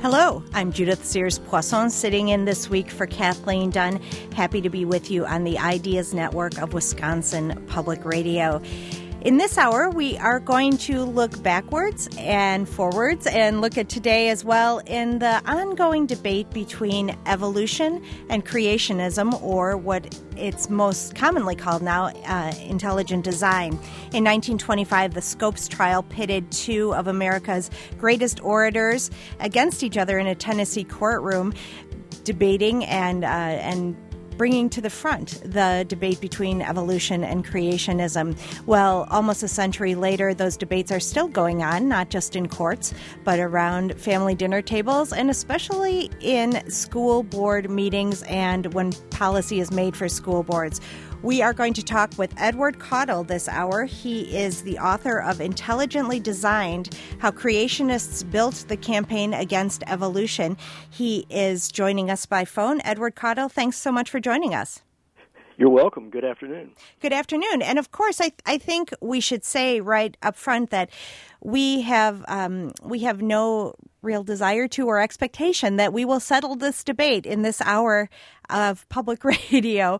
Hello, I'm Judith Sears Poisson, sitting in this week for Kathleen Dunn. Happy to be with you on the Ideas Network of Wisconsin Public Radio. In this hour, we are going to look backwards and forwards and look at today as well in the ongoing debate between evolution and creationism, or what it's most commonly called now, intelligent design. In 1925, the Scopes trial pitted two of America's greatest orators against each other in a Tennessee courtroom, debating and bringing to the front the debate between evolution and creationism. Well, almost a century later, those debates are still going on, not just in courts, but around family dinner tables, and especially in school board meetings and when policy is made for school boards. We are going to talk with Edward Caudle this hour. He is the author of Intelligently Designed: How Creationists Built the Campaign Against Evolution. He is joining us by phone. Edward Caudle, thanks so much for joining us. You're welcome. Good afternoon. Good afternoon. And of course, I think we should say right up front that we have no real desire to or expectation that we will settle this debate in this hour of public radio.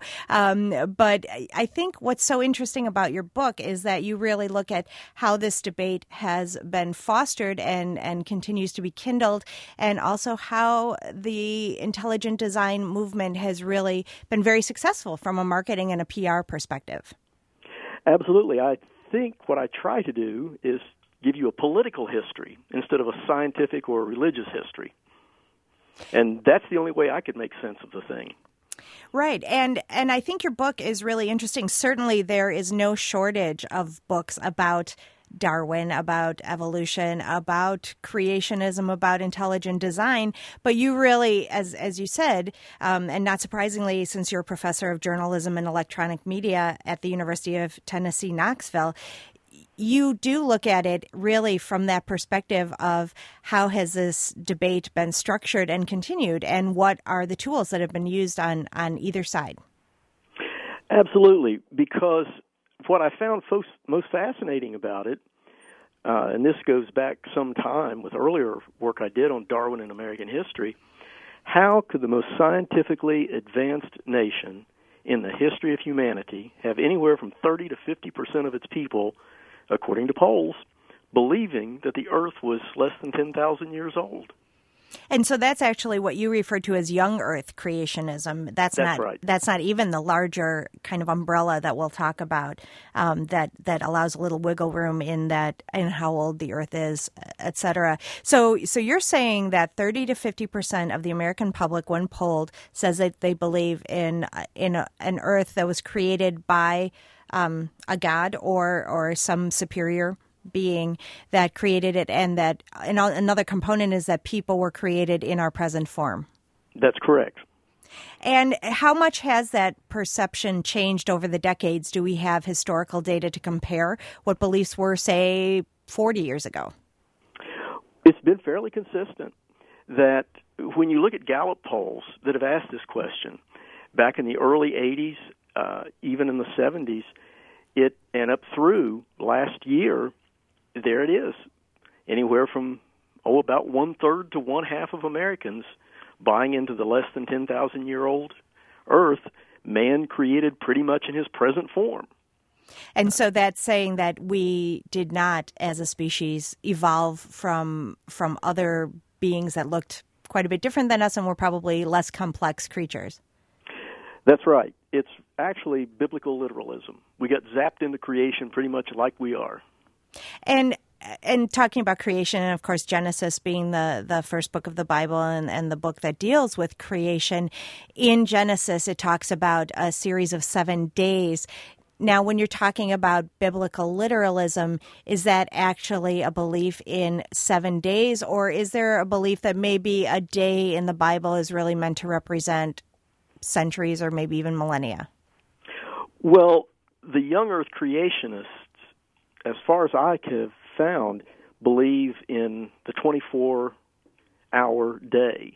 But I think what's so interesting about your book is that you really look at how this debate has been fostered and continues to be kindled, and also how the intelligent design movement has really been very successful from a marketing and a PR perspective. Absolutely. I think what I try to do is give you a political history instead of a scientific or religious history. And that's the only way I could make sense of the thing. Right. And I think your book is really interesting. Certainly there is no shortage of books about Darwin, about evolution, about creationism, about intelligent design. But you really, as you said, and not surprisingly, since you're a professor of journalism and electronic media at the University of Tennessee, Knoxville, you do look at it really from that perspective of how has this debate been structured and continued, and what are the tools that have been used on either side. Absolutely, because what I found most fascinating about it, and this goes back some time with earlier work I did on Darwin and American history, how could the most scientifically advanced nation in the history of humanity have anywhere from 30 to 50% of its people, according to polls, believing that the Earth was less than 10,000 years old? And so that's actually what you refer to as young Earth creationism. That's not right. That's not even the larger kind of umbrella that we'll talk about, that allows a little wiggle room in how old the Earth is, et cetera. So you're saying that 30 to 50% of the American public, when polled, says that they believe in an Earth that was created by a god or some superior being that created it, and that another component is that people were created in our present form. That's correct. And how much has that perception changed over the decades? Do we have historical data to compare what beliefs were, say, 40 years ago? It's been fairly consistent that when you look at Gallup polls that have asked this question, back in the early 80s, even in the 70s, and up through last year, there it is. Anywhere from, about 1/3 to 1/2 of Americans buying into the less than 10,000-year-old Earth, man created pretty much in his present form. And so that's saying that we did not, as a species, evolve from other beings that looked quite a bit different than us and were probably less complex creatures. That's right. It's actually biblical literalism. We got zapped into creation pretty much like we are. And talking about creation, and of course Genesis being the first book of the Bible and the book that deals with creation, in Genesis it talks about a series of 7 days. Now, when you're talking about biblical literalism, is that actually a belief in 7 days, or is there a belief that maybe a day in the Bible is really meant to represent centuries or maybe even millennia? Well, the young Earth creationists, as far as I have found, believe in the 24-hour day.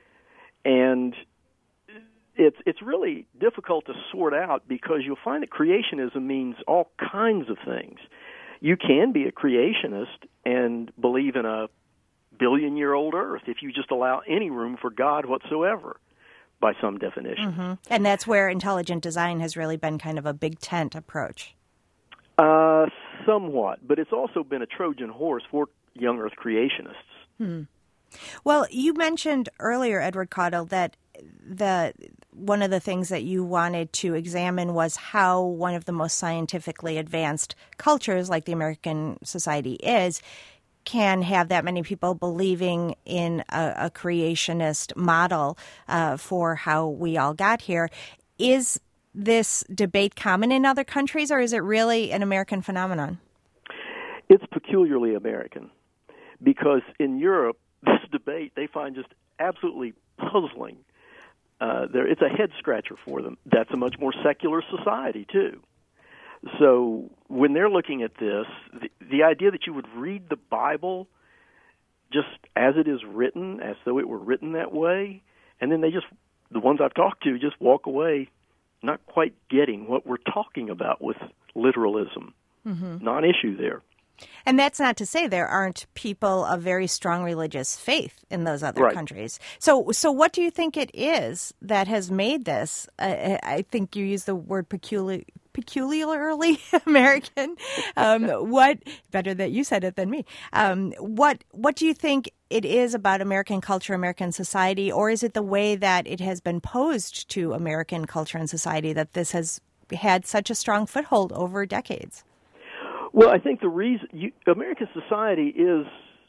And it's really difficult to sort out, because you'll find that creationism means all kinds of things. You can be a creationist and believe in a billion-year-old Earth if you just allow any room for God whatsoever, by some definition. Mm-hmm. And that's where intelligent design has really been kind of a big tent approach. Somewhat, but it's also been a Trojan horse for young Earth creationists. Well, you mentioned earlier, Edward Caudle, that one of the things that you wanted to examine was how one of the most scientifically advanced cultures, like the American society can have that many people believing in a creationist model for how we all got here. Is this debate common in other countries, or is it really an American phenomenon? It's peculiarly American, because in Europe, this debate they find just absolutely puzzling. It's a head-scratcher for them. That's a much more secular society, too. So when they're looking at this, the idea that you would read the Bible just as it is written, as though it were written that way, and then the ones I've talked to, just walk away not quite getting what we're talking about with literalism. Mm-hmm. Non-issue there. And that's not to say there aren't people of very strong religious faith in those other countries. So what do you think it is that has made this? I think you used the word peculiarly American. What better that you said it than me? What do you think it is about American culture, American society, or is it the way that it has been posed to American culture and society that this has had such a strong foothold over decades? Well, I think the reason American society is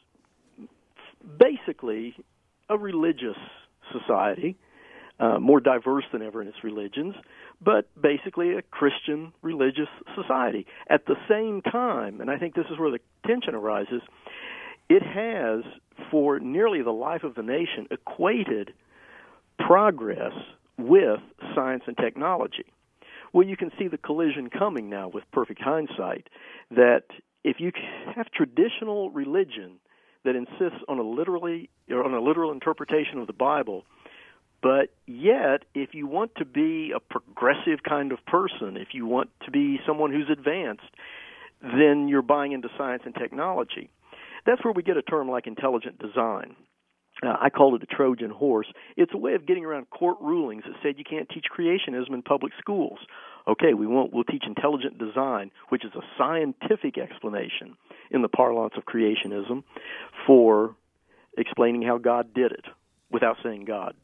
basically a religious society, more diverse than ever in its religions, but basically a Christian religious society. At the same time, and I think this is where the tension arises, it has, for nearly the life of the nation, equated progress with science and technology. Well, you can see the collision coming now with perfect hindsight, that if you have traditional religion that insists on a literal interpretation of the Bible, but yet if you want to be a progressive kind of person, if you want to be someone who's advanced, then you're buying into science and technology. That's where we get a term like intelligent design. I called it a Trojan horse. It's a way of getting around court rulings that said you can't teach creationism in public schools. Okay, we'll teach intelligent design, which is a scientific explanation in the parlance of creationism for explaining how God did it without saying God.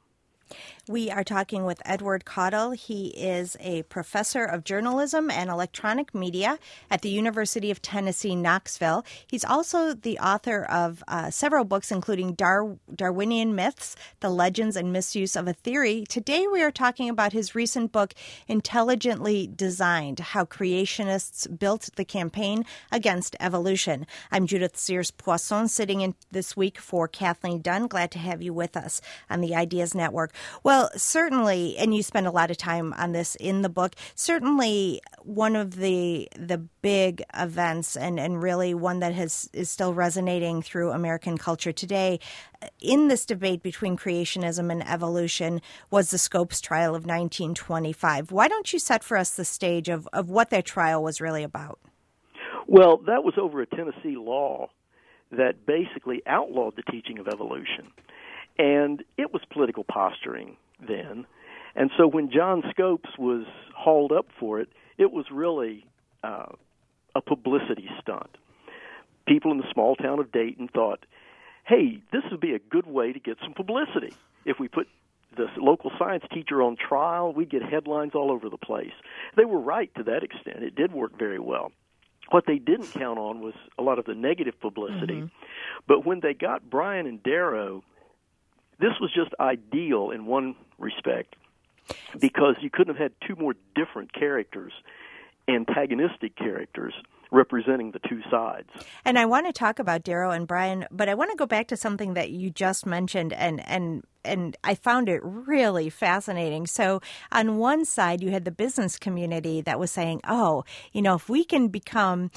We are talking with Edward Caudle. He is a professor of journalism and electronic media at the University of Tennessee, Knoxville. He's also the author of several books, including Darwinian Myths, The Legends and Misuse of a Theory. Today we are talking about his recent book, Intelligently Designed, How Creationists Built the Campaign Against Evolution. I'm Judith Sears-Poisson, sitting in this week for Kathleen Dunn. Glad to have you with us on the Ideas Network. Well, certainly, and you spend a lot of time on this in the book, certainly one of the big events and really one that is still resonating through American culture today in this debate between creationism and evolution was the Scopes trial of 1925. Why don't you set for us the stage of what that trial was really about? Well, that was over a Tennessee law that basically outlawed the teaching of evolution. And it was political posturing then. And so when John Scopes was hauled up for it, it was really a publicity stunt. People in the small town of Dayton thought, hey, this would be a good way to get some publicity. If we put the local science teacher on trial, we'd get headlines all over the place. They were right to that extent. It did work very well. What they didn't count on was a lot of the negative publicity. Mm-hmm. But when they got Brian and Darrow, this was just ideal in one respect, because you couldn't have had two more different characters, antagonistic characters, representing the two sides. And I want to talk about Darrow and Brian, but I want to go back to something that you just mentioned, and I found it really fascinating. So on one side, you had the business community that was saying, if we can become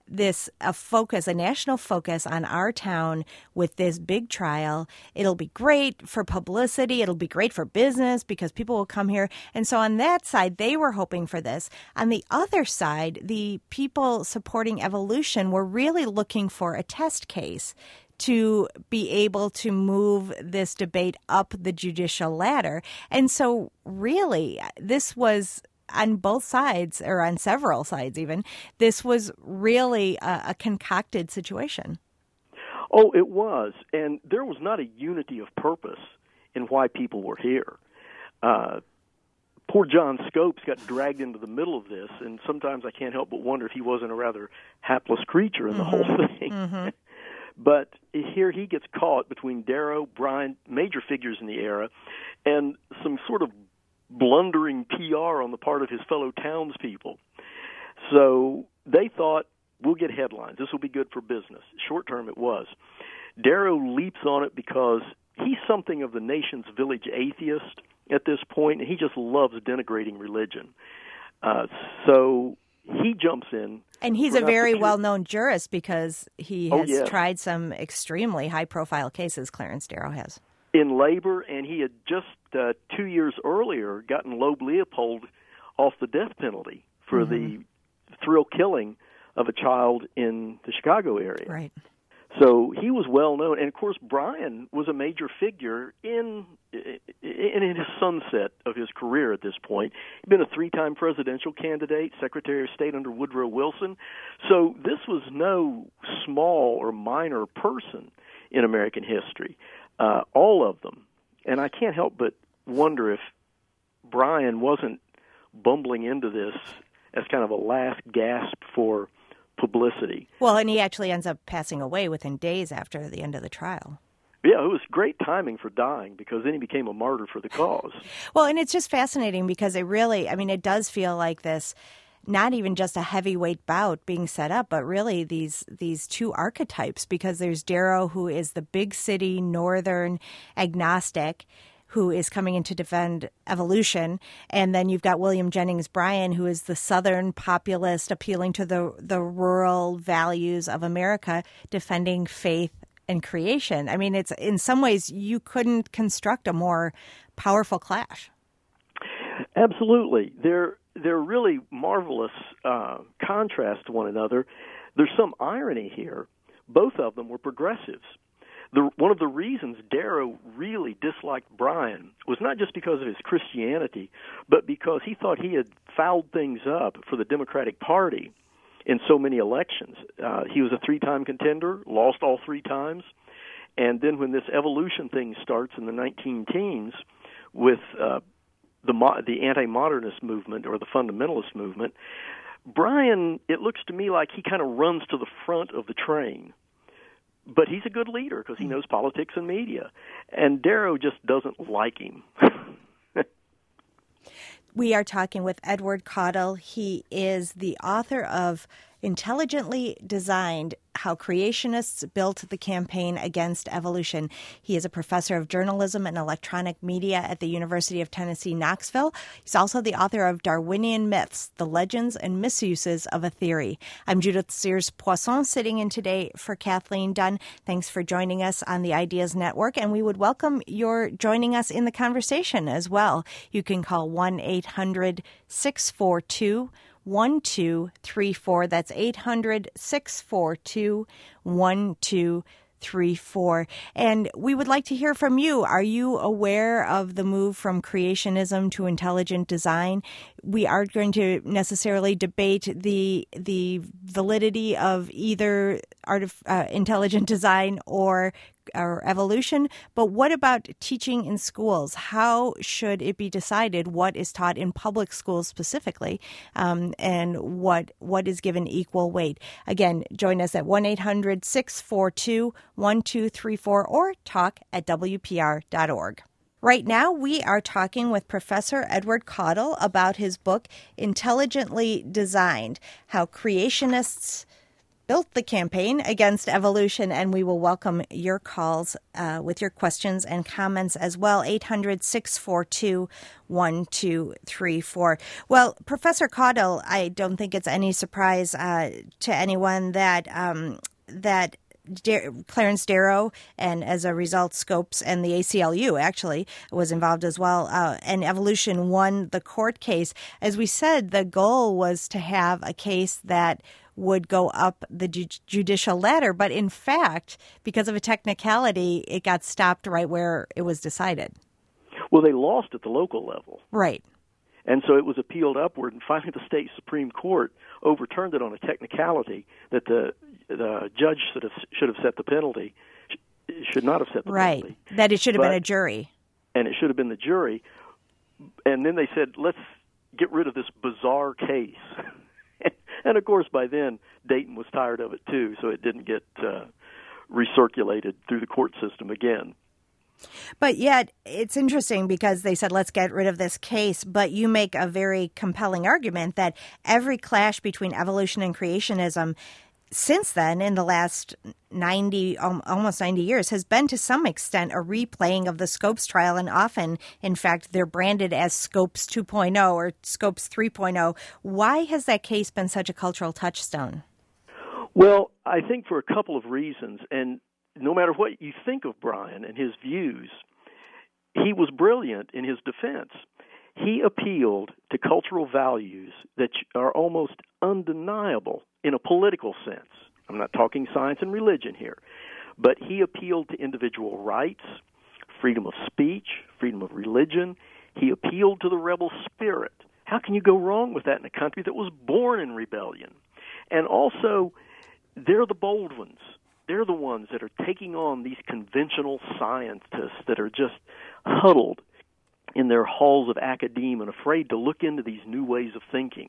a national focus on our town with this big trial, it'll be great for publicity, it'll be great for business because people will come here. And so on that side, they were hoping for this. On the other side, the people supporting evolution were really looking for a test case to be able to move this debate up the judicial ladder. And so really, this was on both sides, or on several sides even, this was really a concocted situation. Oh, it was. And there was not a unity of purpose in why people were here. Poor John Scopes got dragged into the middle of this, and sometimes I can't help but wonder if he wasn't a rather hapless creature in the whole thing. Mm-hmm. But here he gets caught between Darrow, Bryan, major figures in the era, and some sort of blundering PR on the part of his fellow townspeople. So they thought, we'll get headlines. This will be good for business. Short term it was. Darrow leaps on it because he's something of the nation's village atheist at this point, and he just loves denigrating religion. So he jumps in. And he's a very well-known jurist because he has tried some extremely high-profile cases, Clarence Darrow has. In labor, and he had just 2 years earlier gotten Loeb Leopold off the death penalty for the thrill killing of a child in the Chicago area. Right. So he was well known, and of course Bryan was a major figure in his sunset of his career at this point. He'd been a 3-time presidential candidate, Secretary of State under Woodrow Wilson. So this was no small or minor person in American history. All of them, and I can't help but wonder if Bryan wasn't bumbling into this as kind of a last gasp for publicity. Well, and he actually ends up passing away within days after the end of the trial. Yeah, it was great timing for dying because then he became a martyr for the cause. Well, and it's just fascinating because it does feel like this, not even just a heavyweight bout being set up, but really these two archetypes, because there's Darrow, who is the big city northern agnostic, who is coming in to defend evolution, and then you've got William Jennings Bryan, who is the southern populist appealing to the rural values of America, defending faith and creation. I mean, it's in some ways you couldn't construct a more powerful clash. Absolutely. They're really marvelous contrast to one another. There's some irony here. Both of them were progressives. One of the reasons Darrow really disliked Bryan was not just because of his Christianity, but because he thought he had fouled things up for the Democratic Party in so many elections. He was a 3-time contender, lost all 3 times, and then when this evolution thing starts in the 19-teens with the anti-modernist movement or the fundamentalist movement, Bryan, it looks to me like he kind of runs to the front of the train. But he's a good leader because he knows politics and media. And Darrow just doesn't like him. We are talking with Edward Caudle. He is the author of Intelligently Designed: How Creationists Built the Campaign Against Evolution. He is a professor of journalism and electronic media at the University of Tennessee, Knoxville. He's also the author of Darwinian Myths: The Legends and Misuses of a Theory. I'm Judith Sears Poisson, sitting in today for Kathleen Dunn. Thanks for joining us on the Ideas Network, and we would welcome your joining us in the conversation as well. You can call 1-800-642-1234. That's 800-642-1234. And we would like to hear from you. Are you aware of the move from creationism to intelligent design? We aren't going to necessarily debate the validity of either intelligent design or evolution, but what about teaching in schools? How should it be decided what is taught in public schools specifically, and what is given equal weight? Again, join us at 1-800-642-1234 or talk@WPR.org. Right now, we are talking with Professor Edward Caudle about his book, Intelligently Designed: How Creationists Built the Campaign Against Evolution, and we will welcome your calls with your questions and comments as well. 800-642-1234. Well, Professor Caudle, I don't think it's any surprise to anyone that Clarence Darrow, and as a result, Scopes and the ACLU actually was involved as well, and Evolution won the court case. As we said, the goal was to have a case that would go up the judicial ladder. But in fact, because of a technicality, it got stopped right where it was decided. Well, they lost at the local level. Right. And so it was appealed upward, and finally the state Supreme Court overturned it on a technicality that the judge should have set the penalty, should not have set the penalty. Right, that it should have been a jury. And it should have been the jury. And then they said, let's get rid of this bizarre case. And, of course, by then, Dayton was tired of it, too, so it didn't get recirculated through the court system again. But yet, it's interesting because they said, let's get rid of this case, but you make a very compelling argument that every clash between evolution and creationism since then, in the last almost 90 years, has been to some extent a replaying of the Scopes trial, and often, in fact, they're branded as Scopes 2.0 or Scopes 3.0. Why has that case been such a cultural touchstone? Well, I think for a couple of reasons, and no matter what you think of Bryan and his views, he was brilliant in his defense. He appealed to cultural values that are almost undeniable in a political sense. I'm not talking science and religion here, but he appealed to individual rights, freedom of speech, freedom of religion. He appealed to the rebel spirit. How can you go wrong with that in a country that was born in rebellion? And also, they're the bold ones. They're the ones that are taking on these conventional scientists that are just huddled in their halls of academia and afraid to look into these new ways of thinking.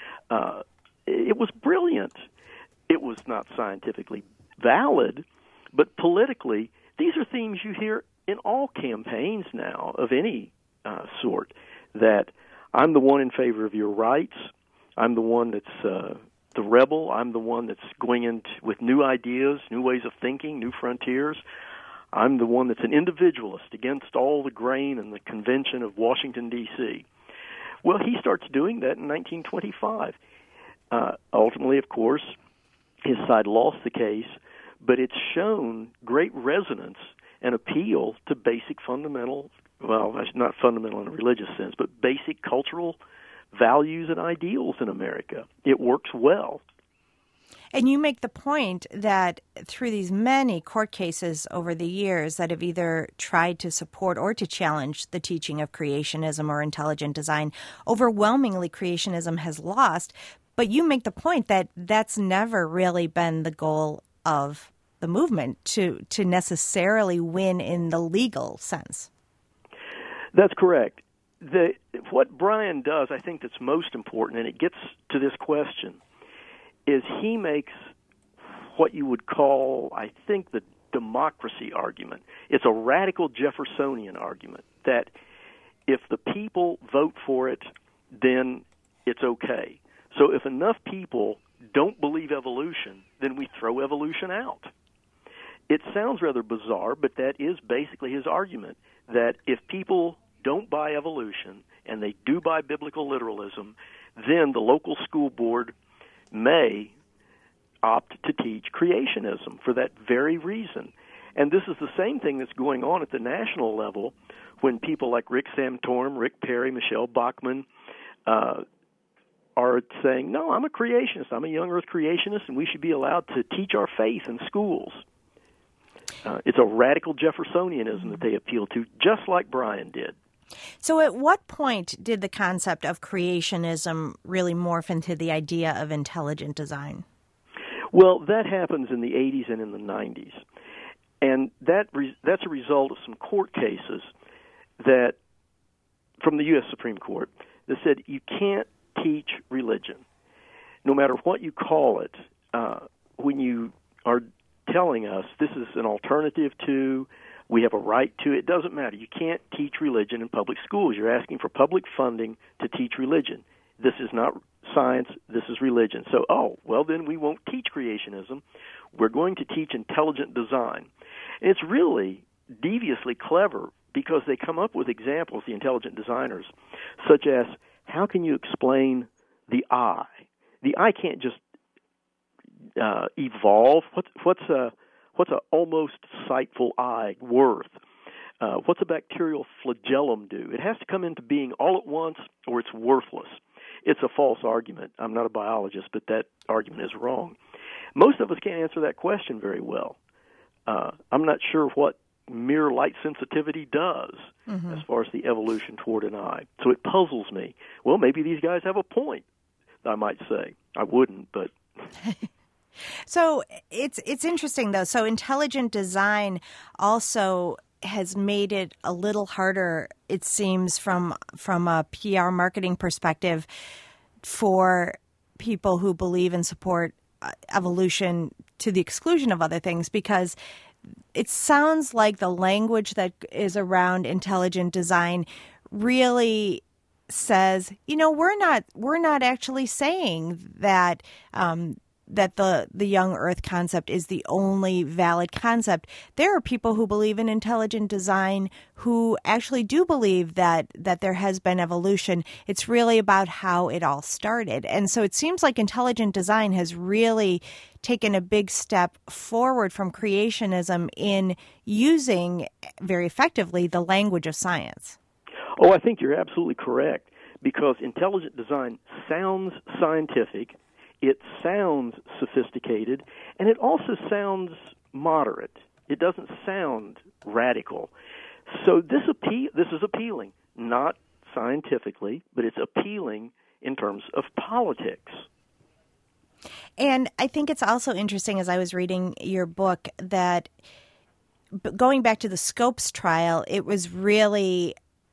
It was brilliant. It was not scientifically valid, but politically, these are themes you hear in all campaigns now of any sort, that I'm the one in favor of your rights, I'm the one that's the rebel, I'm the one that's going in with new ideas, new ways of thinking, new frontiers. I'm the one that's an individualist against all the grain and the convention of Washington, D.C. Well, he starts doing that in 1925. Ultimately, of course, his side lost the case, but it's shown great resonance and appeal to basic fundamental, well, not fundamental in a religious sense, but basic cultural values and ideals in America. It works well. And you make the point that through these many court cases over the years that have either tried to support or to challenge the teaching of creationism or intelligent design, overwhelmingly creationism has lost. But you make the point that that's never really been the goal of the movement, to necessarily win in the legal sense. That's correct. What Bryan does, I think that's most important, and it gets to this question, is he makes what you would call, I think, the democracy argument. It's a radical Jeffersonian argument that if the people vote for it, then it's okay. So if enough people don't believe evolution, then we throw evolution out. It sounds rather bizarre, but that is basically his argument, that if people don't buy evolution and they do buy biblical literalism, then the local school board may opt to teach creationism for that very reason. And this is the same thing that's going on at the national level when people like Rick Santorum, Rick Perry, Michelle Bachmann are saying, no, I'm a creationist, I'm a young earth creationist, and we should be allowed to teach our faith in schools. It's a radical Jeffersonianism that they appeal to, just like Bryan did. So at what point did the concept of creationism really morph into the idea of intelligent design? Well, that happens in the 80s and in the 90s. And that's a result of some court cases that, from the U.S. Supreme Court, that said you can't teach religion, no matter what you call it, when you are telling us this is an alternative to, we have a right to, it doesn't matter. You can't teach religion in public schools. You're asking for public funding to teach religion. This is not science, this is religion. So, then we won't teach creationism. We're going to teach intelligent design. And it's really deviously clever because they come up with examples, the intelligent designers, such as, how can you explain the eye? The eye can't just evolve. What's a almost sightful eye worth? What's a bacterial flagellum do? It has to come into being all at once or it's worthless. it's a false argument. I'm not a biologist, but that argument is wrong. Most of us can't answer that question very well. I'm not sure what mere light sensitivity does as far as the evolution toward an eye. So it puzzles me. Well, maybe these guys have a point, I might say. I wouldn't, but... So it's interesting, though. So intelligent design also has made it a little harder, it seems, from a PR marketing perspective for people who believe and support evolution to the exclusion of other things, because it sounds like the language that is around intelligent design really says, we're not actually saying that that the young Earth concept is the only valid concept. There are people who believe in intelligent design who actually do believe that there has been evolution. It's really about how it all started. And so it seems like intelligent design has really taken a big step forward from creationism in using very effectively the language of science. Oh, I think you're absolutely correct, because intelligent design sounds scientific. It sounds sophisticated, and it also sounds moderate. It doesn't sound radical. So this is appealing, not scientifically, but it's appealing in terms of politics. And I think it's also interesting, as I was reading your book, that going back to the Scopes trial, it was really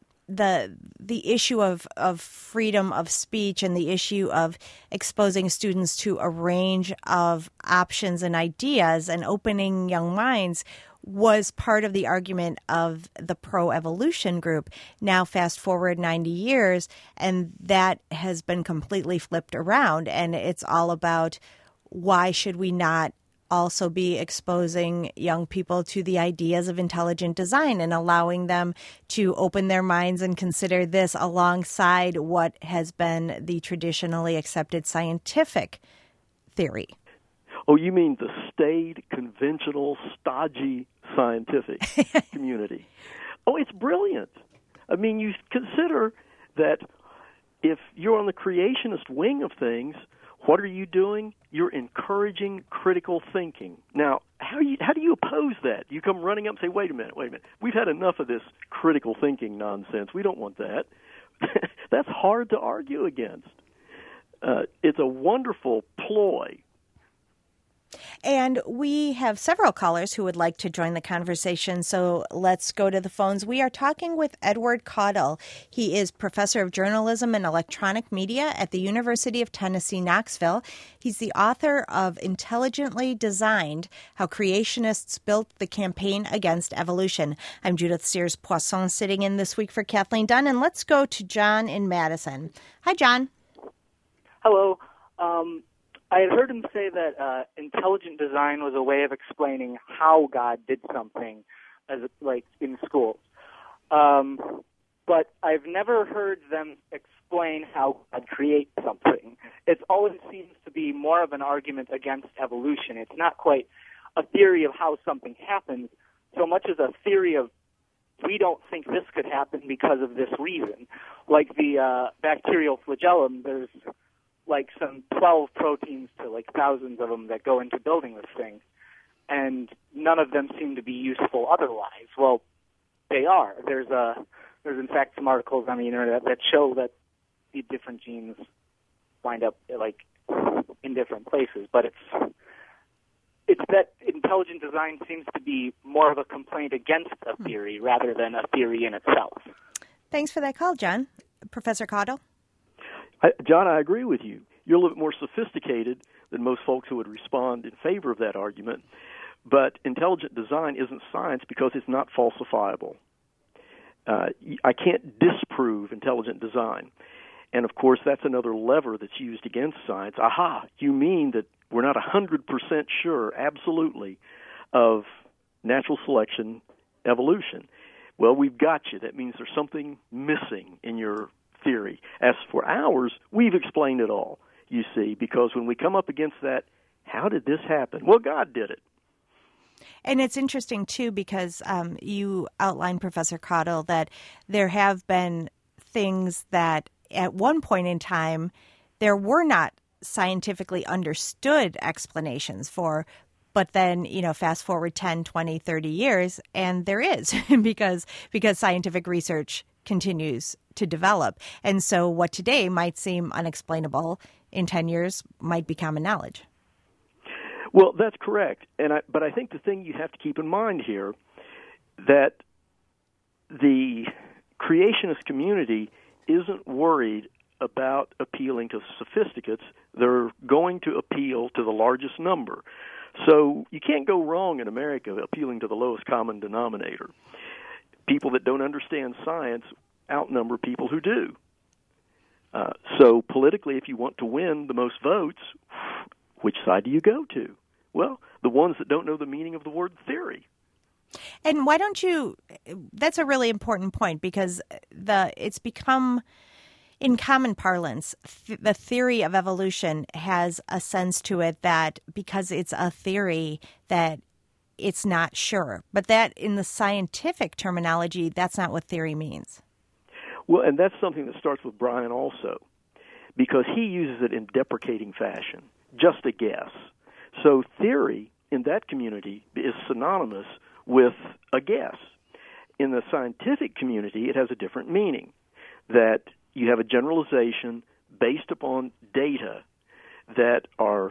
the issue of freedom of speech and the issue of exposing students to a range of options and ideas and opening young minds was part of the argument of the pro-evolution group. Now, fast forward 90 years, and that has been completely flipped around, and it's all about why should we not also be exposing young people to the ideas of intelligent design and allowing them to open their minds and consider this alongside what has been the traditionally accepted scientific theory. Oh, you mean the staid, conventional, stodgy scientific community? Oh, it's brilliant. I mean, you consider that if you're on the creationist wing of things, what are you doing? You're encouraging critical thinking. Now, how do you oppose that? You come running up and say, wait a minute. We've had enough of this critical thinking nonsense. We don't want that. That's hard to argue against. It's a wonderful ploy. And we have several callers who would like to join the conversation, so let's go to the phones. We are talking with Edward Caudle. He is professor of journalism and electronic media at the University of Tennessee, Knoxville. He's the author of Intelligently Designed, How Creationists Built the Campaign Against Evolution. I'm Judith Sears-Poisson, sitting in this week for Kathleen Dunn, and let's go to John in Madison. Hi, John. Hello. I had heard him say that intelligent design was a way of explaining how God did something, like in schools. But I've never heard them explain how God creates something. It always seems to be more of an argument against evolution. It's not quite a theory of how something happens, so much as a theory of we don't think this could happen because of this reason. Like the bacterial flagellum, there's like some 12 proteins to like thousands of them that go into building this thing, and none of them seem to be useful otherwise. Well, they are. There's in fact some articles on the internet that show that the different genes wind up like in different places, but it's that intelligent design seems to be more of a complaint against a theory rather than a theory in itself. Thanks for that call, John. Professor Caudle? John, I agree with you. You're a little bit more sophisticated than most folks who would respond in favor of that argument. But intelligent design isn't science because it's not falsifiable. I can't disprove intelligent design. And, of course, that's another lever that's used against science. Aha, you mean that we're not 100% sure, absolutely, of natural selection evolution. Well, we've got you. That means there's something missing in your theory. As for ours, we've explained it all, you see, because when we come up against that, how did this happen? Well, God did it. And it's interesting, too, because you outlined, Professor Caudle, that there have been things that at one point in time, there were not scientifically understood explanations for, but then, fast forward 10, 20, 30 years, and there is because scientific research continues to develop. And so what today might seem unexplainable in 10 years might be common knowledge. Well, that's correct. But I think the thing you have to keep in mind here, that the creationist community isn't worried about appealing to sophisticates. They're going to appeal to the largest number. So you can't go wrong in America appealing to the lowest common denominator. People that don't understand science outnumber people who do. So politically, if you want to win the most votes, which side do you go to? Well, the ones that don't know the meaning of the word theory. And why don't you – that's a really important point, because it's become – in common parlance, the theory of evolution has a sense to it that because it's a theory that it's not sure. But that in the scientific terminology, that's not what theory means. Well, and that's something that starts with Brian also, because he uses it in deprecating fashion, just a guess. So theory in that community is synonymous with a guess. In the scientific community, it has a different meaning, that you have a generalization based upon data that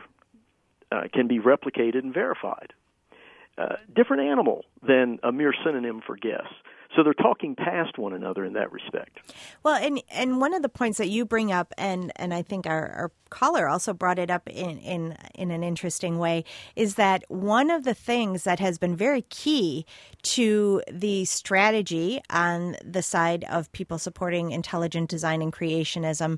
can be replicated and verified. Different animal than a mere synonym for guess. So they're talking past one another in that respect. Well, and one of the points that you bring up, and I think our caller also brought it up in an interesting way, is that one of the things that has been very key to the strategy on the side of people supporting intelligent design and creationism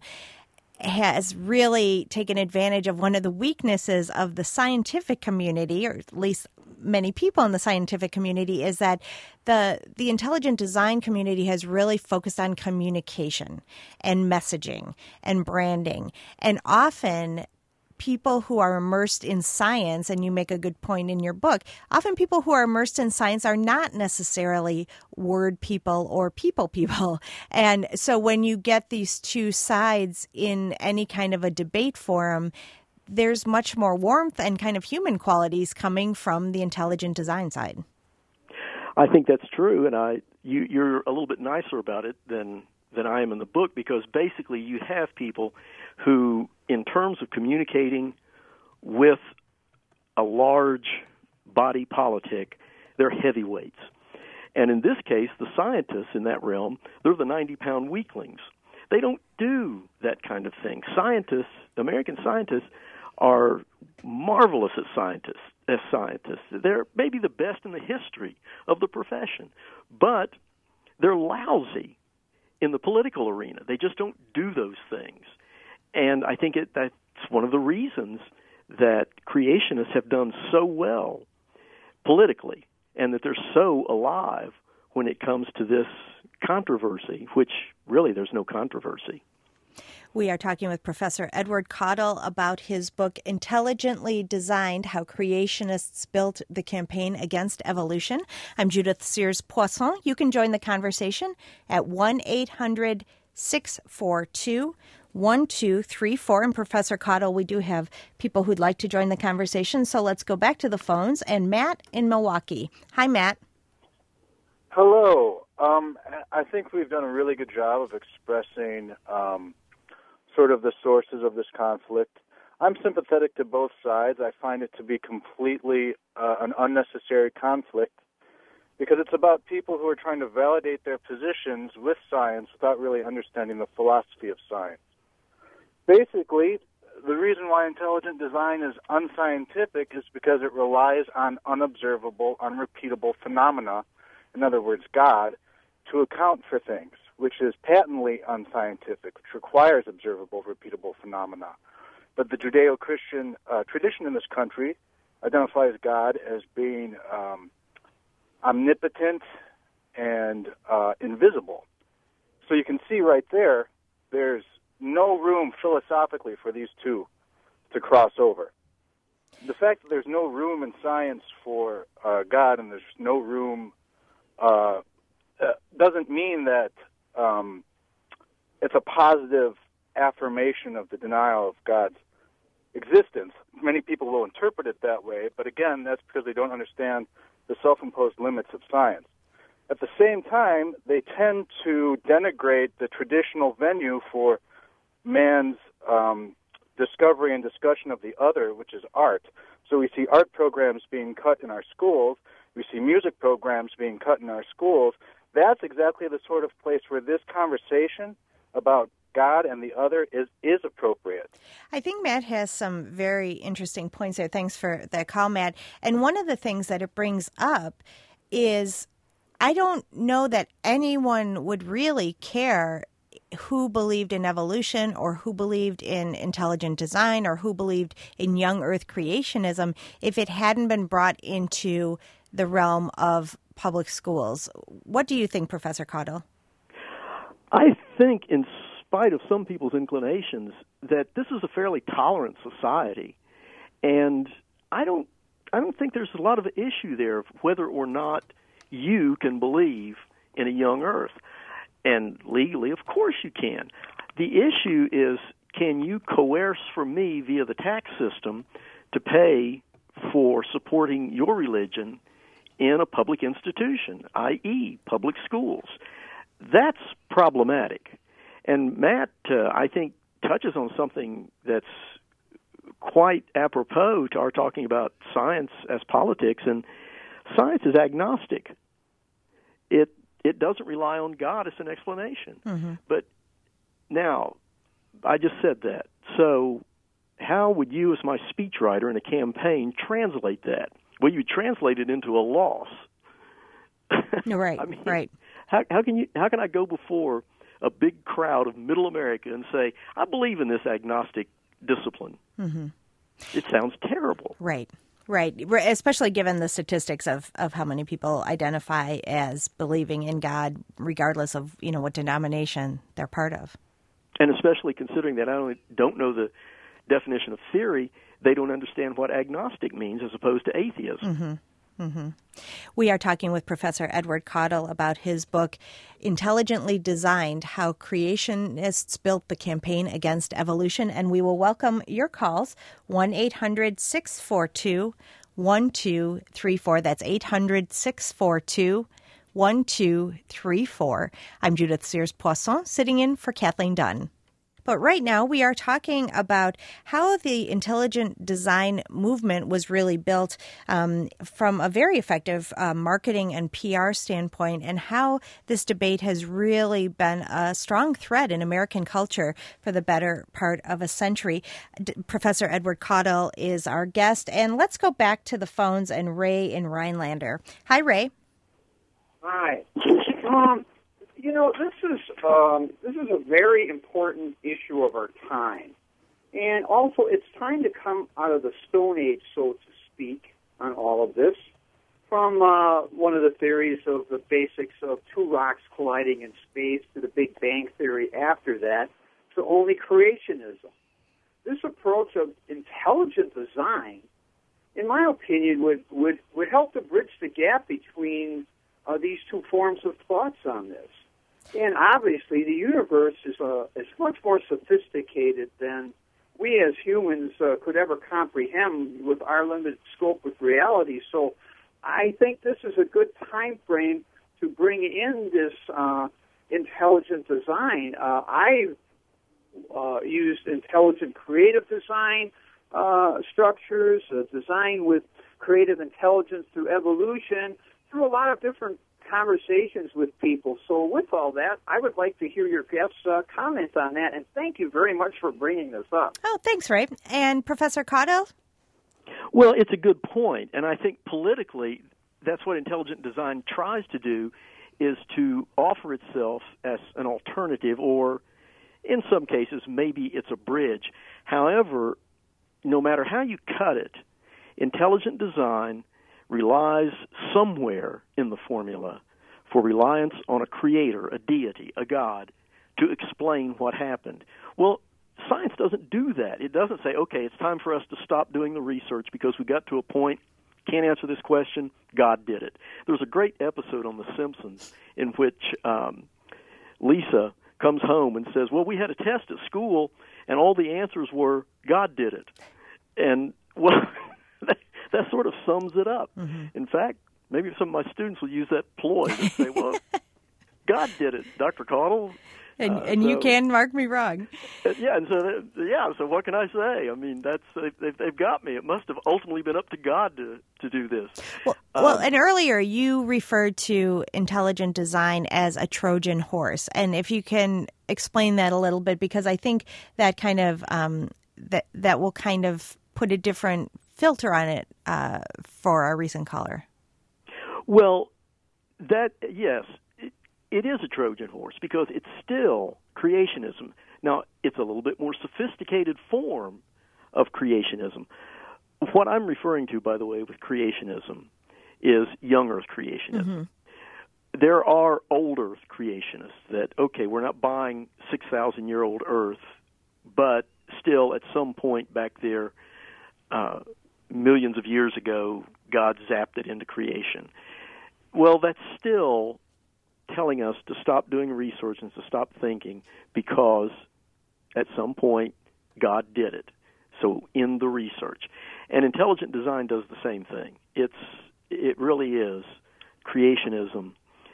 has really taken advantage of one of the weaknesses of the scientific community, or at least many people in the scientific community, is that the intelligent design community has really focused on communication and messaging and branding. And often people who are immersed in science, and you make a good point in your book, often people who are immersed in science are not necessarily word people or people. And so when you get these two sides in any kind of a debate forum, there's much more warmth and kind of human qualities coming from the intelligent design side. I think that's true, and you're a little bit nicer about it than I am in the book, because basically you have people who, in terms of communicating with a large body politic, they're heavyweights. And in this case, the scientists in that realm, they're the 90-pound weaklings. They don't do that kind of thing. Scientists, American scientists, are marvelous as scientists. They're maybe the best in the history of the profession, but they're lousy in the political arena. They just don't do those things. And I think that's one of the reasons that creationists have done so well politically, and that they're so alive when it comes to this controversy, which really there's no controversy. We are talking with Professor Edward Caudle about his book, Intelligently Designed, How Creationists Built the Campaign Against Evolution. I'm Judith Sears Poisson. You can join the conversation at 1-800-642-1234. And Professor Caudle, we do have people who'd like to join the conversation, so let's go back to the phones. And Matt in Milwaukee. Hi, Matt. Hello. I think we've done a really good job of expressing sort of the sources of this conflict. I'm sympathetic to both sides. I find it to be completely an unnecessary conflict, because it's about people who are trying to validate their positions with science without really understanding the philosophy of science. Basically, the reason why intelligent design is unscientific is because it relies on unobservable, unrepeatable phenomena, in other words, God, to account for things, which is patently unscientific, which requires observable, repeatable phenomena. But the Judeo-Christian tradition in this country identifies God as being omnipotent and invisible. So you can see right there, there's no room philosophically for these two to cross over. The fact that there's no room in science for God, and there's no room doesn't mean that it's a positive affirmation of the denial of God's existence. Many people will interpret it that way, but again, that's because they don't understand the self-imposed limits of science. At the same time, they tend to denigrate the traditional venue for man's discovery and discussion of the other, which is art. So we see art programs being cut in our schools. We see music programs being cut in our schools. That's exactly the sort of place where this conversation about God and the other is appropriate. I think Matt has some very interesting points there. Thanks for that call, Matt. And one of the things that it brings up is I don't know that anyone would really care who believed in evolution or who believed in intelligent design or who believed in young earth creationism if it hadn't been brought into the realm of public schools. What do you think, Professor Caudill? I think, in spite of some people's inclinations, that this is a fairly tolerant society, and I don't think there's a lot of issue there of whether or not you can believe in a young earth. And legally, of course you can. The issue is, can you coerce for me via the tax system to pay for supporting your religion in a public institution, i.e. public schools? That's problematic. And Matt, I think, touches on something that's quite apropos to our talking about science as politics, and science is agnostic. It doesn't rely on God as an explanation. Mm-hmm. But now, I just said that. So how would you, as my speechwriter in a campaign, translate that? Well, you translate it into a loss. Right, I mean, right. How can I go before a big crowd of middle America and say, I believe in this agnostic discipline? Mm-hmm. It sounds terrible. Right. Right, especially given the statistics of how many people identify as believing in God, regardless of what denomination they're part of. And especially considering that I don't know the definition of theory, they don't understand what agnostic means as opposed to atheism. Mm-hmm. Mm-hmm. We are talking with Professor Edward Caudill about his book, Intelligently Designed, How Creationists Built the Campaign Against Evolution. And we will welcome your calls, 1-800-642-1234. That's 800-642-1234. I'm Judith Sears-Poisson, sitting in for Kathleen Dunn. But right now we are talking about how the intelligent design movement was really built from a very effective marketing and PR standpoint, and how this debate has really been a strong thread in American culture for the better part of a century. Professor Edward Caudill is our guest, and let's go back to the phones and Ray in Rhinelander. Hi, Ray. Hi. This is a very important issue of our time. And also, it's time to come out of the Stone Age, so to speak, on all of this. From one of the theories of the basics of two rocks colliding in space to the Big Bang Theory after that, to only creationism. This approach of intelligent design, in my opinion, would help to bridge the gap between these two forms of thoughts on this. And obviously, the universe is much more sophisticated than we as humans could ever comprehend with our limited scope with reality. So I think this is a good time frame to bring in this intelligent design. I've used intelligent creative design structures, design with creative intelligence through evolution, through a lot of different conversations with people. So with all that, I would like to hear your guests' comment on that, and thank you very much for bringing this up. Oh, thanks, Ray. And Professor Caudill? Well, it's a good point, and I think politically that's what intelligent design tries to do, is to offer itself as an alternative, or in some cases maybe it's a bridge. However, no matter how you cut it, intelligent design relies somewhere in the formula for reliance on a creator, a deity, a God, to explain what happened. Well, science doesn't do that. It doesn't say, okay, it's time for us to stop doing the research because we got to a point, can't answer this question, God did it. There was a great episode on The Simpsons in which Lisa comes home and says, well, we had a test at school, and all the answers were, God did it. And, well, that sort of sums it up. Mm-hmm. In fact, maybe some of my students will use that ploy and say, well, God did it, Dr. Caudle. And you can mark me wrong. Yeah, and so what can I say? I mean, they've got me. It must have ultimately been up to God to do this. Well, and earlier you referred to intelligent design as a Trojan horse, and if you can explain that a little bit, because I think that kind of that will kind of put a different filter on it for our recent caller. Well, yes. It is a Trojan horse because it's still creationism. Now, it's a little bit more sophisticated form of creationism. What I'm referring to, by the way, with creationism is young Earth creationism. Mm-hmm. There are old Earth creationists that, okay, we're not buying 6,000-year-old Earth, but still at some point back there, millions of years ago, God zapped it into creation. Well, that's still telling us to stop doing research and to stop thinking because at some point God did it. So in the research. And intelligent design does the same thing. It really is creationism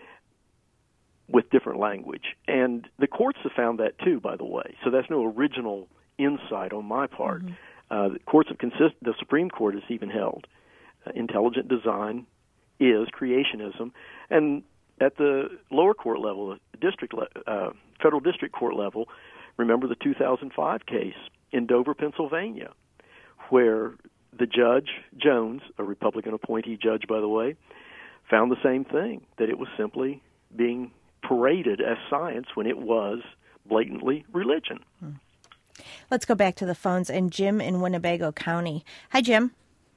with different language. And the courts have found that too, by the way. So that's no original insight on my part. Mm-hmm. The Supreme Court has even held intelligent design is creationism. And at the lower court level, federal district court level, remember the 2005 case in Dover, Pennsylvania, where the judge, Jones, a Republican appointee judge, by the way, found the same thing, that it was simply being paraded as science when it was blatantly religion. Let's go back to the phones. And Jim in Winnebago County. Hi, Jim.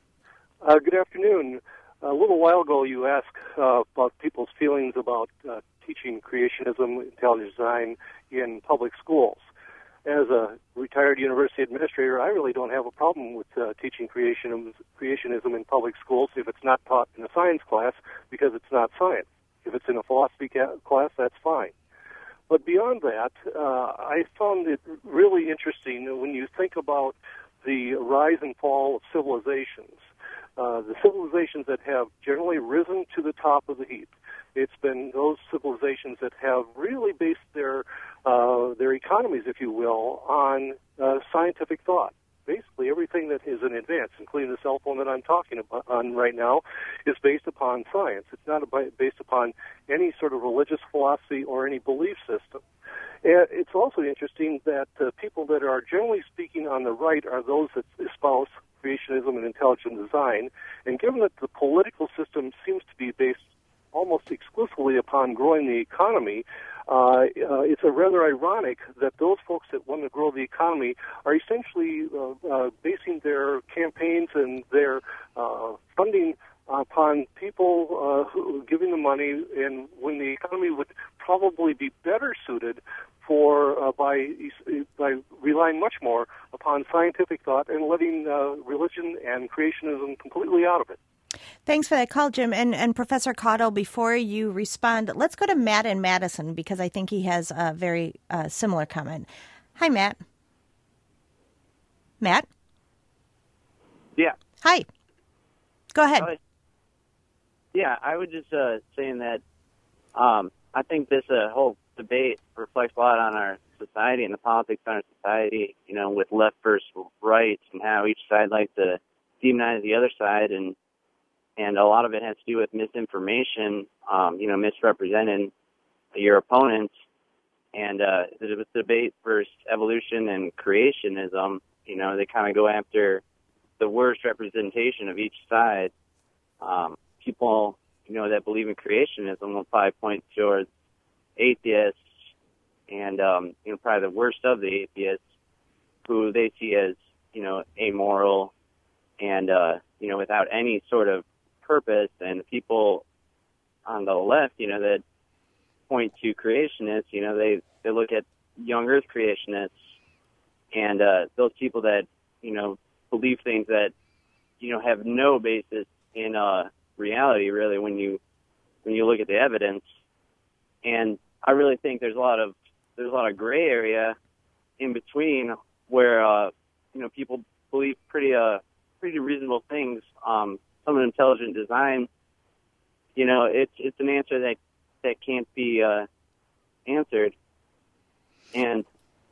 Good afternoon. A little while ago, you asked about people's feelings about teaching creationism, intelligent design in public schools. As a retired university administrator, I really don't have a problem with teaching creationism in public schools if it's not taught in a science class, because it's not science. If it's in a philosophy class, that's fine. But beyond that, I found it really interesting when you think about the rise and fall of civilizations. The civilizations that have generally risen to the top of the heap. It's been those civilizations that have really based their economies, if you will, on scientific thought. Basically, everything that is an advance, including the cell phone that I'm talking on right now, is based upon science. It's not based upon any sort of religious philosophy or any belief system. And it's also interesting that people that are generally speaking on the right are those that espouse creationism and intelligent design. And given that the political system seems to be based almost exclusively upon growing the economy, it's a rather ironic that those folks that want to grow the economy are essentially basing their campaigns and their funding upon people who giving the money, and when the economy would probably be better suited for by relying much more upon scientific thought and letting religion and creationism completely out of it. Thanks for that call, Jim. And Professor Caudle, before you respond, let's go to Matt in Madison, because I think he has a very similar comment. Hi, Matt. Matt? Yeah. Hi. Go ahead. Yeah, I was just saying that I think this whole debate reflects a lot on our society and the politics on our society, you know, with left versus right and how each side likes to demonize the other side, and a lot of it has to do with misinformation, misrepresenting your opponents, and the debate versus evolution and creationism, you know, they kind of go after the worst representation of each side. People, you know, that believe in creationism will probably point towards atheists and, probably the worst of the atheists, who they see as, amoral and, without any sort of purpose. And people on the left, that point to creationists, they look at young Earth creationists and those people that, believe things that, have no basis in reality, really, when you look at the evidence. And I really think there's a lot of there's a lot of gray area in between where people believe pretty reasonable things. Some of intelligent design, it's an answer that can't be answered, and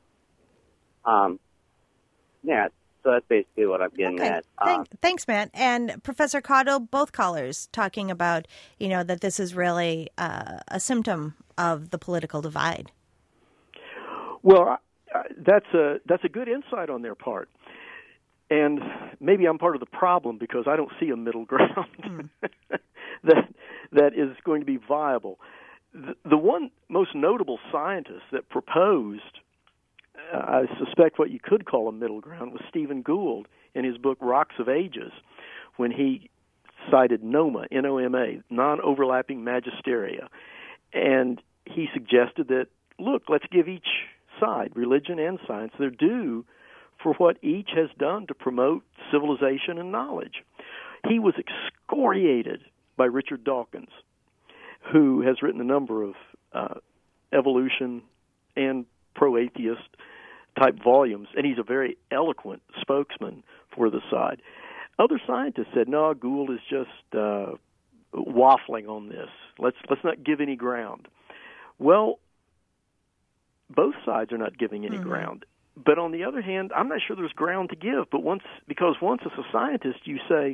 so that's basically what I'm getting at. Thanks, Matt. And Professor Caudill, both callers talking about, that this is really a symptom of the political divide. Well, that's a good insight on their part. And maybe I'm part of the problem because I don't see a middle ground that is going to be viable. The one most notable scientist that proposed, I suspect what you could call a middle ground, was Stephen Gould in his book Rocks of Ages, when he cited NOMA, N-O-M-A, non-overlapping magisteria. And he suggested that, look, let's give each side, religion and science, their due for what each has done to promote civilization and knowledge. He was excoriated by Richard Dawkins, who has written a number of evolution and pro-atheist type volumes, and he's a very eloquent spokesman for the side. Other scientists said, no, Gould is just waffling on this. Let's not give any ground. Well, both sides are not giving any ground. But on the other hand, I'm not sure there's ground to give. But once as a scientist, you say,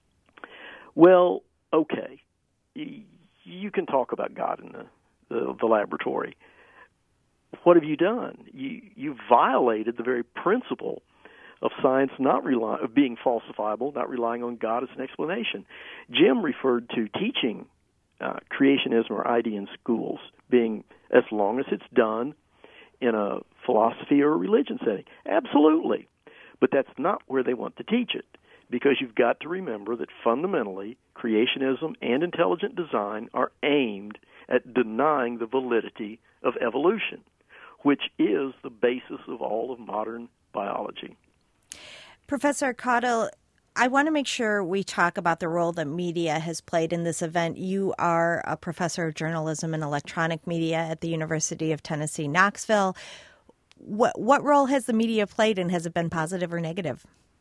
well, okay, you can talk about God in the laboratory. What have you done? You violated the very principle of science of being falsifiable, not relying on God as an explanation. Jim referred to teaching creationism or ID in schools being as long as it's done in a philosophy or a religion setting. Absolutely. But that's not where they want to teach it, because you've got to remember that fundamentally creationism and intelligent design are aimed at denying the validity of evolution, which is the basis of all of modern biology. Professor Caudill, I want to make sure we talk about the role that media has played in this event. You are a professor of journalism and electronic media at the University of Tennessee, Knoxville. What role has the media played, and has it been positive or negative?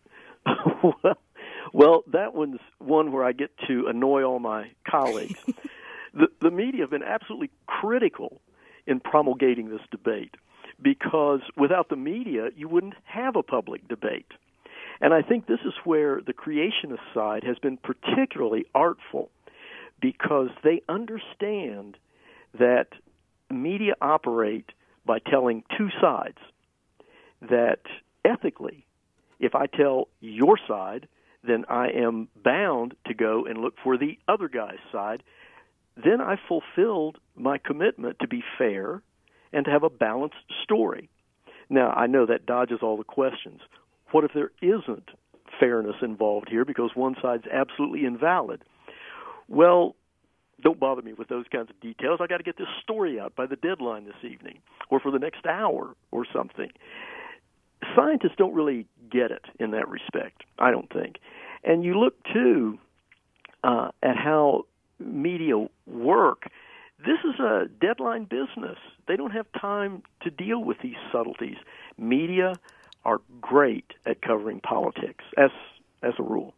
Well, that one's one where I get to annoy all my colleagues. The media have been absolutely critical in promulgating this debate, because without the media, you wouldn't have a public debate. And I think this is where the creationist side has been particularly artful, because they understand that media operate by telling two sides. That ethically, if I tell your side, then I am bound to go and look for the other guy's side. Then I fulfilled my commitment to be fair and to have a balanced story. Now, I know that dodges all the questions. What if there isn't fairness involved here because one side's absolutely invalid? Well, don't bother me with those kinds of details. I got to get this story out by the deadline this evening or for the next hour or something. Scientists don't really get it in that respect, I don't think. And you look, too, at how media work. This is a deadline business. They don't have time to deal with these subtleties. Media are great at covering politics, as a rule.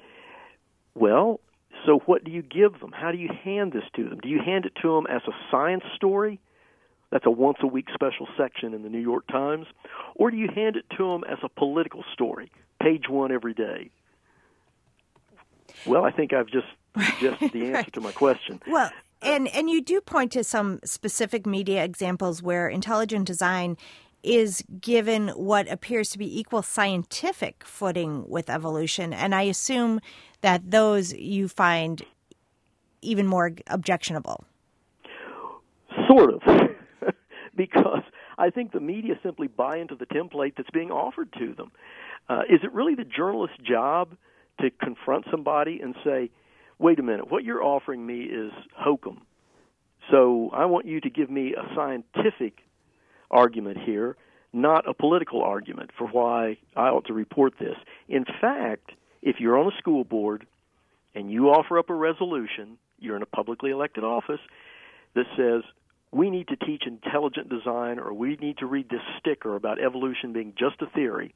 Well, so what do you give them? How do you hand this to them? Do you hand it to them as a science story? That's a once-a-week special section in the New York Times. Or do you hand it to them as a political story, page one every day? Well, I think I've just suggested the answer to my question. Well, and you do point to some specific media examples where intelligent design is given what appears to be equal scientific footing with evolution. And I assume that those you find even more objectionable. Sort of. Because I think the media simply buy into the template that's being offered to them. Is it really the journalist's job to confront somebody and say, wait a minute, what you're offering me is hokum. So I want you to give me a scientific argument here, not a political argument for why I ought to report this. In fact, if you're on a school board and you offer up a resolution, you're in a publicly elected office, that says we need to teach intelligent design, or we need to read this sticker about evolution being just a theory,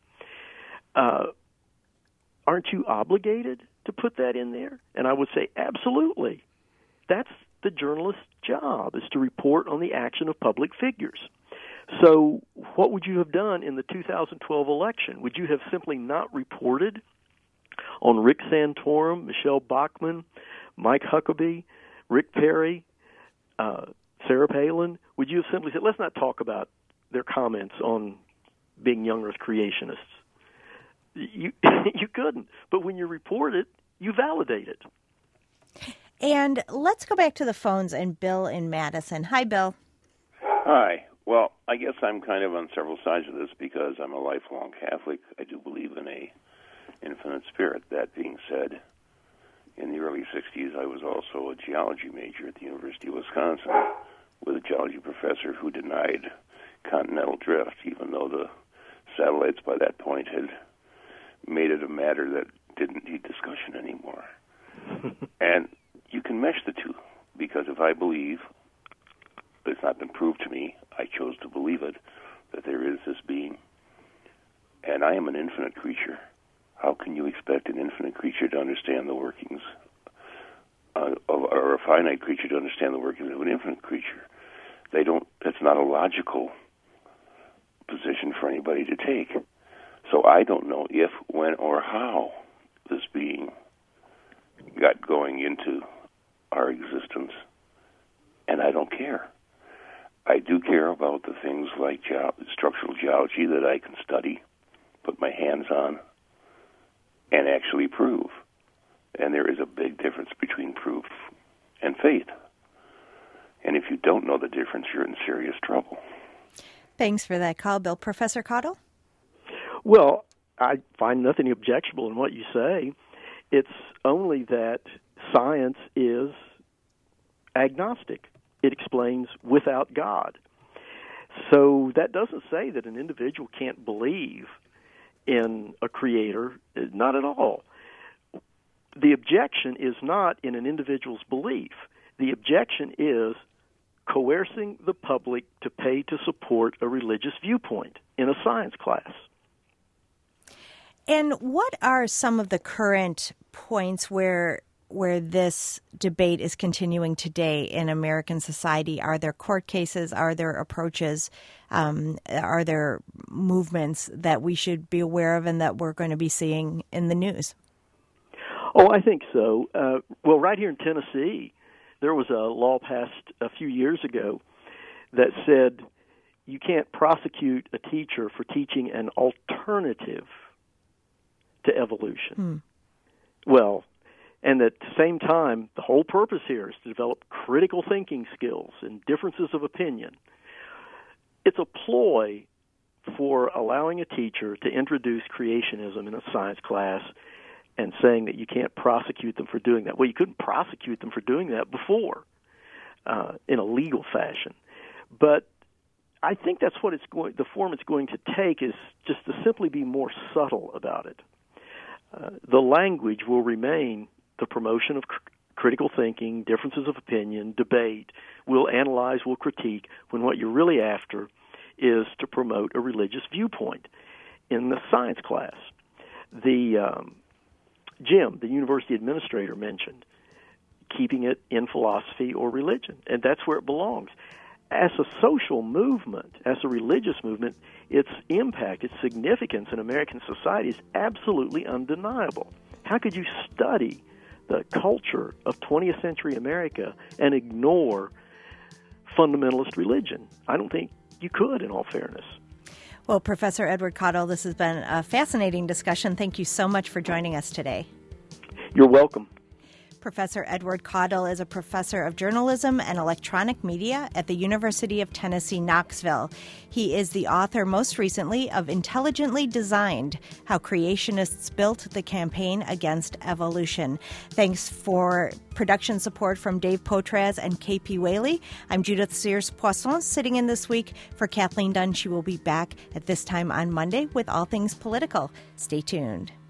aren't you obligated to put that in there? And I would say absolutely. That's the journalist's job, is to report on the action of public figures. So what would you have done in the 2012 election? Would you have simply not reported on Rick Santorum, Michelle Bachmann, Mike Huckabee, Rick Perry, Sarah Palin? Would you have simply said, let's not talk about their comments on being young Earth creationists? You couldn't. But when you report it, you validate it. And let's go back to the phones and Bill in Madison. Hi, Bill. Hi. Well, I guess I'm kind of on several sides of this because I'm a lifelong Catholic. I do believe in a infinite spirit. That being said, in the early 60s, I was also a geology major at the University of Wisconsin with a geology professor who denied continental drift, even though the satellites by that point had made it a matter that didn't need discussion anymore. And you can mesh the two, because if I believe, but it's not been proved to me, I chose to believe it, that there is this being, and I am an infinite creature. How can you expect an infinite creature to understand the workings or a finite creature to understand the workings of an infinite creature? They don't. That's not a logical position for anybody to take. So I don't know if, when, or how this being got going into our existence, and I don't care. I do care about the things like structural geology that I can study, put my hands on, and actually prove. And there is a big difference between proof and faith. And if you don't know the difference, you're in serious trouble. Thanks for that call, Bill. Professor Caudill? Well, I find nothing objectionable in what you say. It's only that science is agnostic. It explains without God. So that doesn't say that an individual can't believe in a creator. Not at all. The objection is not in an individual's belief. The objection is coercing the public to pay to support a religious viewpoint in a science class. And what are some of the current points where this debate is continuing today in American society? Are there court cases? Are there approaches? Are there movements that we should be aware of and that we're going to be seeing in the news? Oh, I think so. Well, right here in Tennessee, there was a law passed a few years ago that said you can't prosecute a teacher for teaching an alternative to evolution. Well, and at the same time, the whole purpose here is to develop critical thinking skills and differences of opinion. It's a ploy for allowing a teacher to introduce creationism in a science class and saying that you can't prosecute them for doing that. Well, you couldn't prosecute them for doing that before in a legal fashion. But I think that's what the form it's going to take is just to simply be more subtle about it. The language will remain the promotion of critical thinking, differences of opinion, debate. We'll analyze, we'll critique, when what you're really after is to promote a religious viewpoint in the science class. Jim, the university administrator, mentioned keeping it in philosophy or religion, and that's where it belongs. As a social movement, as a religious movement, its impact, its significance in American society is absolutely undeniable. How could you study the culture of 20th century America and ignore fundamentalist religion? I don't think you could, in all fairness. Well, Professor Edward Caudill, this has been a fascinating discussion. Thank you so much for joining us today. You're welcome. Professor Edward Caudill is a professor of journalism and electronic media at the University of Tennessee, Knoxville. He is the author, most recently, of Intelligently Designed: How Creationists Built the Campaign Against Evolution. Thanks for production support from Dave Potraz and KP Whaley. I'm Judith Sears-Poisson, sitting in this week for Kathleen Dunn. She will be back at this time on Monday with all things political. Stay tuned.